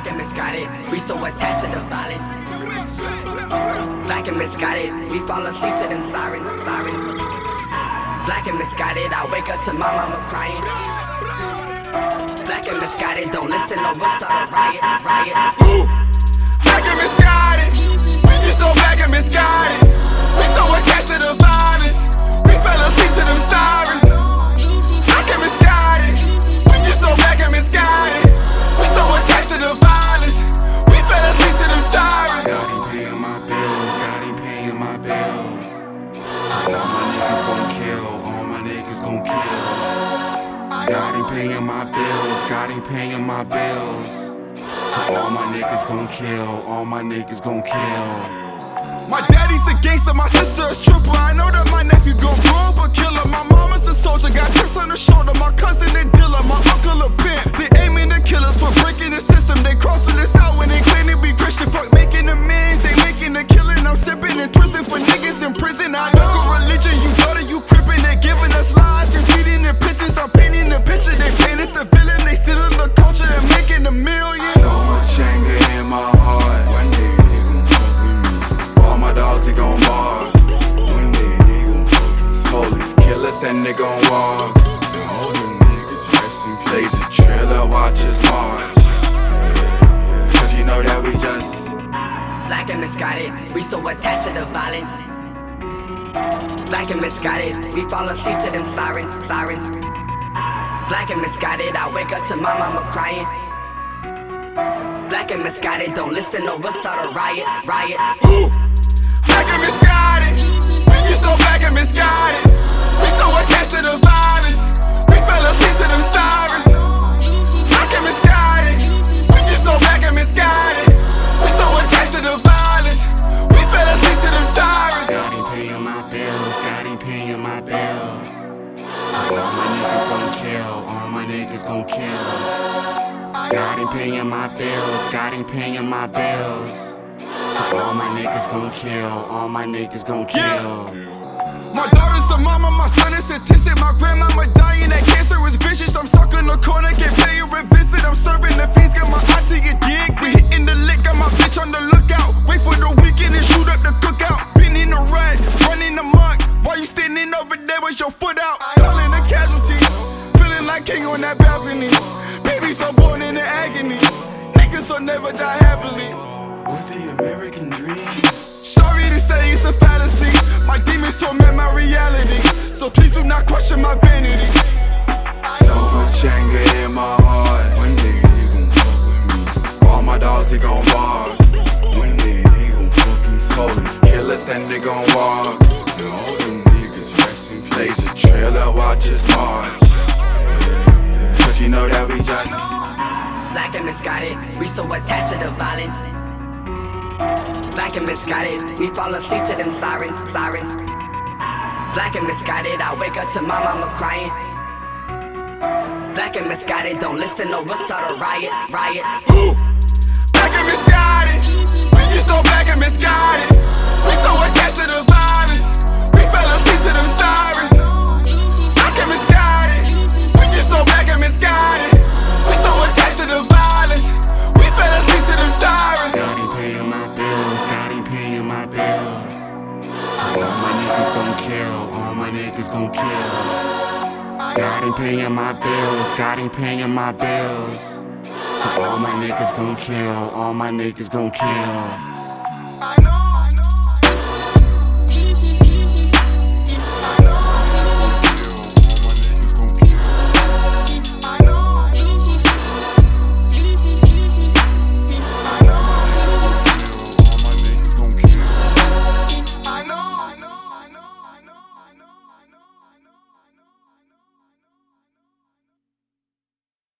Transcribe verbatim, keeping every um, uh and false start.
Black and misguided, we so attached to the violence. Black and misguided, we fall asleep to them sirens, sirens. Black and misguided, I wake up to my mama crying. Black and misguided, don't listen or we'll start a riot, riot. Ooh. Black and misguided, we just so black and misguided. We so attached to the violence, we fell asleep to them sirens. Black and misguided, we just so black and misguided. We so attached to the violence, we fell asleep to them sirens. God ain't paying my bills, God ain't paying my bills. So all my niggas gon' kill, all my niggas gon' kill. God ain't paying my bills, God ain't paying my bills. So all my niggas gon' kill, all my niggas gon' kill. My daddy's a gangster, my sister is trooper. I know that my nephew gon' grow up a killer. My mama's a soldier, got chips on her shoulder. My cousin a dealer, my uncle a pimp. They aiming to kill us for breaking the system. They crossing us out when they claim to be Christian. Fuck making amends, they making a killing. I'm sipping and twisting for niggas in prison. I fuck a religion, you daughter, you crippin'. They giving us lies and feeding the pictures. I'm painting the picture, they paint us the villain. They stealing the culture and making a million. So much anger in my heart. One day they gon' fuck with me. All my dogs, they gon' bark. One day they gon' fucking police kill us and they gon' walk. And all them niggas rest in peace. Blaze a trailer, watch us march. Cause you know that we just Black and misguided, we so attached to the violence. Black and misguided, we fall asleep to them sirens, sirens. Black and misguided, I wake up to my mama crying. Black and misguided, don't listen or we'll start a riot, riot. Ooh. Black and misguided, we just so black and misguided. We so attached to the violence, we fell asleep to them sirens. Black and misguided, we just so black and misguided. We so attached to the violence, we fell asleep to them sirens. God ain't paying my bills, God ain't paying my bills. So all my niggas gon' kill, all my niggas gon' kill. God ain't paying my bills, God ain't paying my bills. So all my niggas gon' kill, all my niggas gon' kill. My daughter's a mama, my son is autistic. My grandmama dying, that cancer is vicious. I'm stuck in the corner, get paid a visit. I'm serving the feast, got my auntie addicted. We hitting the lick, got my bitch on the lookout. Wait for the weekend and shoot up the cookout. Been in the red, running the muck. While you standing over there with your foot out. Calling a casualty, feeling like king on that balcony. Baby so born in the agony, niggas so never die happily. What's the American dream? Sorry to say it's a fantasy. My demons torment my reality, so please do not question my vanity. So much anger in my heart. One day they gon' fuck with me. All my dogs, they gon' bark. One day they gon' fucking police kill us and they gon' walk. And all them niggas rest in peace. Blaze a trailer, watch us march. Cause you know that we just Black and misguided, we so attached to the violence. Black and misguided, we fall asleep to them sirens, sirens. Black and misguided, I wake up to my mama crying. Black and misguided, don't listen or we'll start a riot, riot. Ooh. Black and misguided, we just so black and misguided. We so attached to the violence, we fell asleep to them sirens. Black and misguided, we just so black and misguided. We so attached to the violence, we fell asleep to them sirens. God ain't paying my bills, God ain't paying my bills. So all my niggas gon' kill, all my niggas gon' kill. God ain't paying my bills, God ain't paying my bills. So all my niggas gon' kill, all my niggas gon' kill.